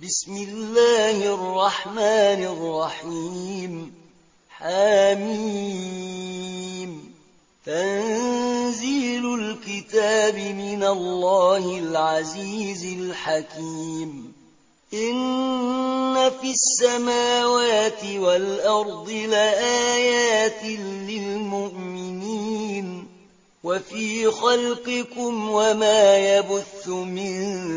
بسم الله الرحمن الرحيم حميم تنزيل الكتاب من الله العزيز الحكيم إن في السماوات والأرض لآيات للمؤمنين وفي خلقكم وما يبث من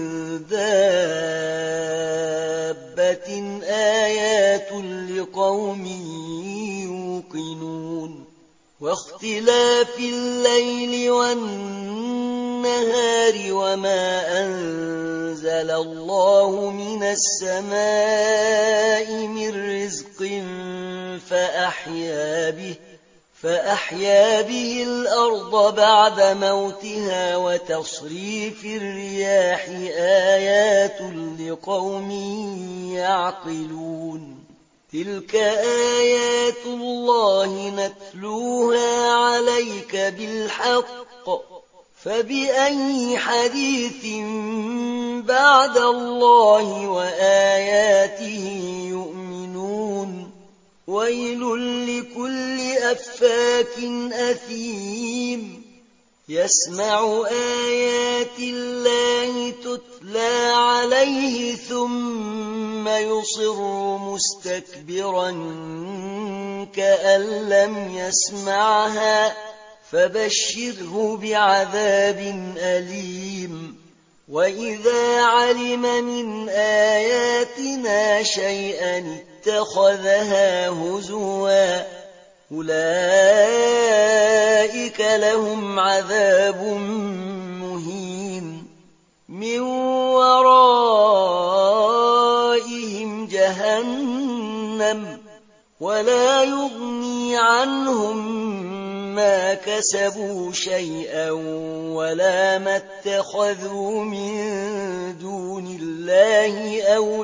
دابة آيات لقوم يوقنون واختلاف الليل والنهار وما أنزل الله من السماء من رزق فأحيا به الأرض بعد موتها وتصريف الرياح آيات لقوم يعقلون تلك آيات الله نتلوها عليك بالحق فبأي حديث بعد الله وآياته يؤمنون ويل لكل أفاك أثيم يسمع آيات الله تتلى عليه ثم يصر مستكبرا كأن لم يسمعها فبشره بعذاب أليم وإذا علم من آياتنا شيئا اتخذها هزوا أولئك لهم عذاب مهين من ورائهم جهنم ولا يغني عنهم ما كسبوا شيئا ولا ما اتخذوا من دون الله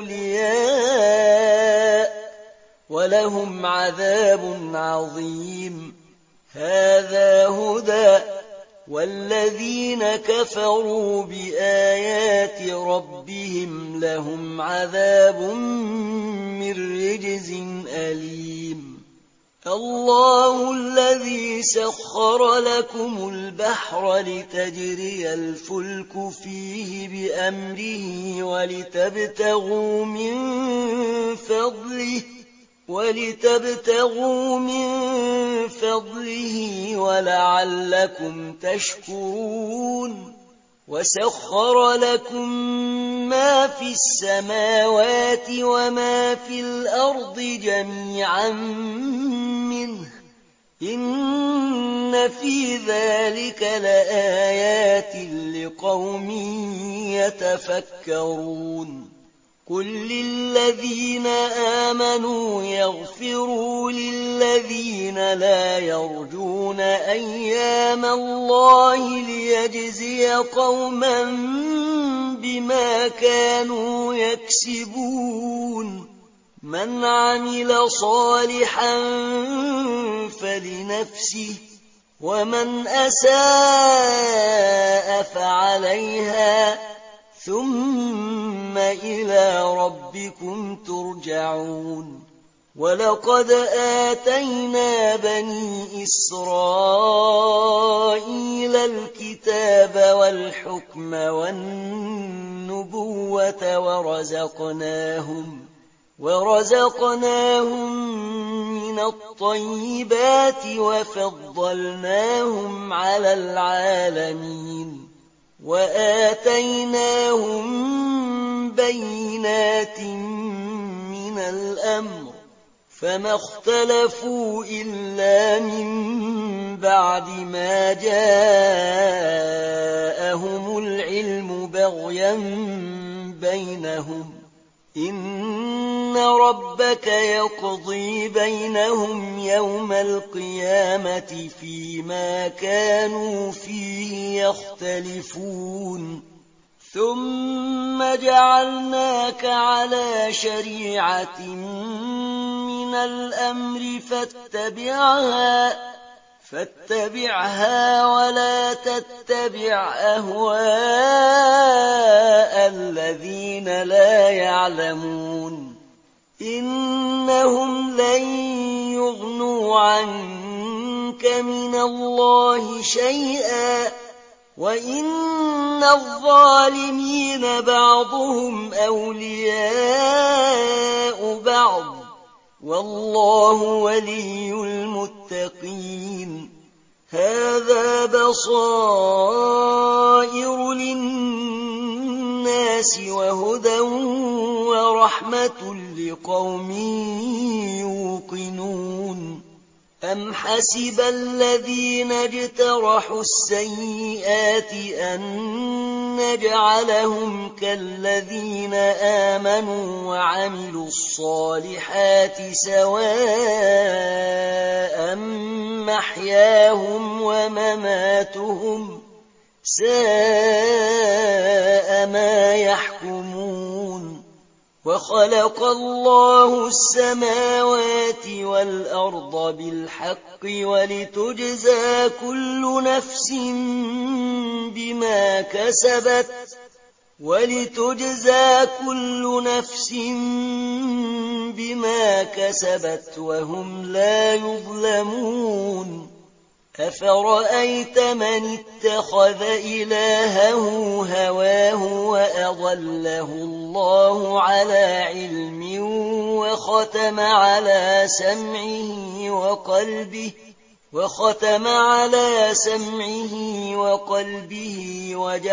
أولياء ولهم عذاب عظيم هذا هدى والذين كفروا بآيات ربهم لهم عذاب من رجز أليم الله الذي سخر لكم البحر لتجري الفلك فيه بأمره ولتبتغوا من فضله ولعلكم تشكرون وسخر لكم ما في السماوات وما في الأرض جميعا منه إن في ذلك لآيات لقوم يتفكرون قل للذين آمنوا يغفروا للذين لا يرجون أيام الله ليجزي قوما بما كانوا يكسبون من عمل صالحا فلنفسه ومن أساء فعليها ثم إلى ربكم ترجعون ولقد آتينا بني إسرائيل الكتاب والحكم والنبوة ورزقناهم من الطيبات وفضلناهم على العالمين وآتيناهم بينات من الأمر فما اختلفوا إلا من بعد ما جاءهم العلم بغيا بينهم إن ربك يقضي بينهم يوم القيامة فيما كانوا فيه يختلفون ثم جعلناك على شريعة من الأمر فاتبعها ولا تتبع أهواء الذين لا يعلمون إنهم لن يغنوا عنك من الله شيئا وإن الظالمين بعضهم أولياء بعض والله ولي المتقين هذا بصائر للناس وهدى ورحمة لقوم يوقنون أم حسب الذين اجترحوا السيئات أن نجعلهم كالذين آمنوا وعملوا الصالحات سواء محياهم ومماتهم ساء ما يحكمون وخلق الله السماوات والأرض بالحق ولتجزى كل نفس بما كسبت وهم لا يظلمون أفرأيت من اتخذ إلهه هواه وأضله الله على علم وختم على سمعه وقلبه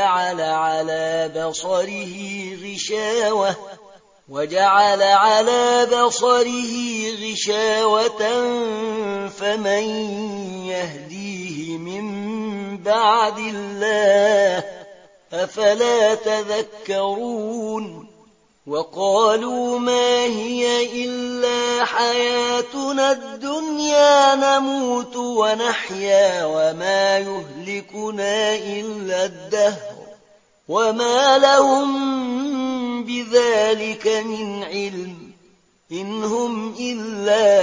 وجعل على بصره غشاوة فمن يهديه من بعد الله أفلا تذكرون وقالوا ما هي إلا حياتنا الدنيا نموت ونحيا وما يهلكنا إلا الدهر وما لهم بذلك من علم إن هم إلا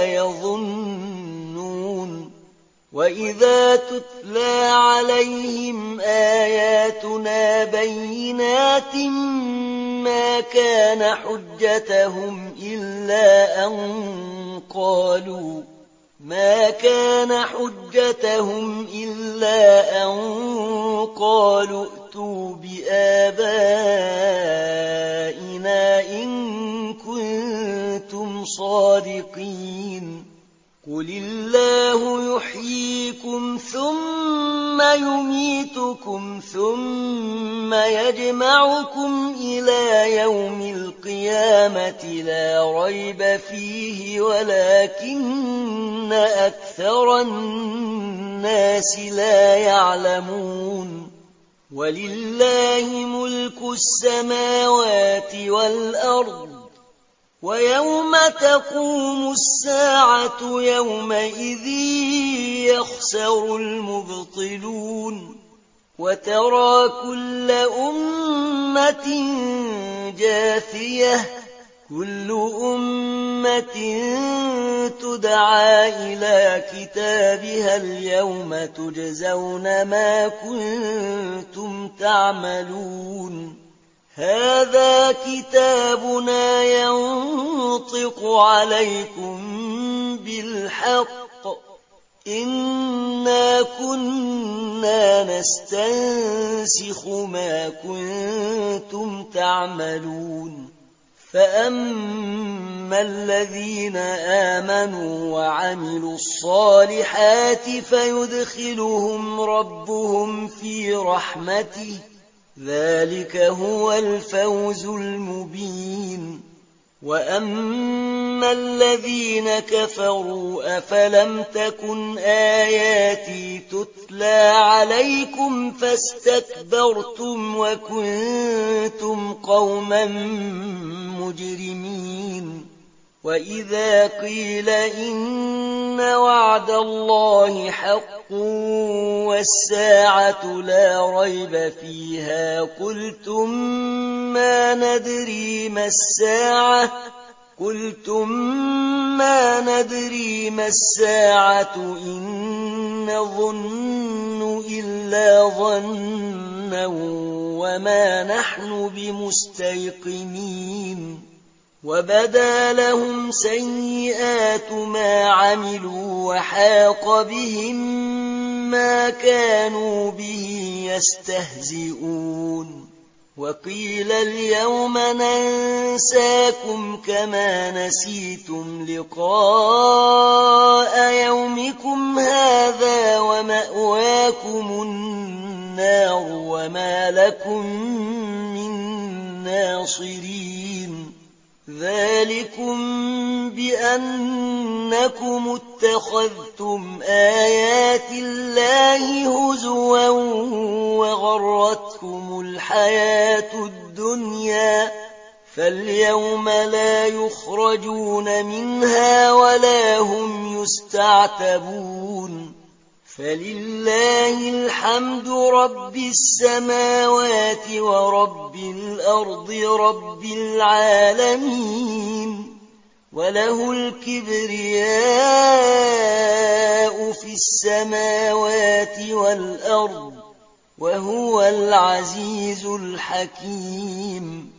يظنون وإذا تتلى عليهم آياتنا بينات ما كان حجتهم إلا أن قالوا ائتوا بآبائنا إن كنتم صادقين قل الله يحييكم ثم يميتكم ثم يجمعكم إلى يوم القيامة لا ريب فيه ولكن أكثر الناس لا يعلمون ولله ملك السماوات والأرض ويوم تقوم الساعة يومئذ يخسر المبطلون وترى كل أمة جاثية كل أمة تدعى إلى كتابها اليوم تجزون ما كنتم تعملون هذا كتابنا ينطق عليكم بالحق إنا كنا نستنسخ ما كنتم تعملون فأما الذين آمنوا وعملوا الصالحات فيدخلهم ربهم في رحمته ذلك هو الفوز المبين وأما الذين كفروا أفلم تكن آياتي تتلى عليكم فاستكبرتم وكنتم قوما مجرمين وإذا قيل إن وعد الله حق والساعة لا ريب فيها قلتم ما ندري ما الساعة قلتم ما ندري ما الساعة إن نظن إلا ظنا وما نحن بمستيقنين وبدا لهم سيئات ما عملوا وحاق بهم ما كانوا به يستهزئون وقيل اليوم ننساكم كما نسيتم لقاء يومكم هذا ومأواكم النار وما لكم من ناصرين ذلكم بأنكم اتخذتم آيات الله هزوا وغرتكم الحياة الدنيا فاليوم لا يخرجون منها ولا هم يستعتبون فلله الحمد رب السماوات ورب الأرض رب العالمين وله الكبرياء في السماوات والأرض وهو العزيز الحكيم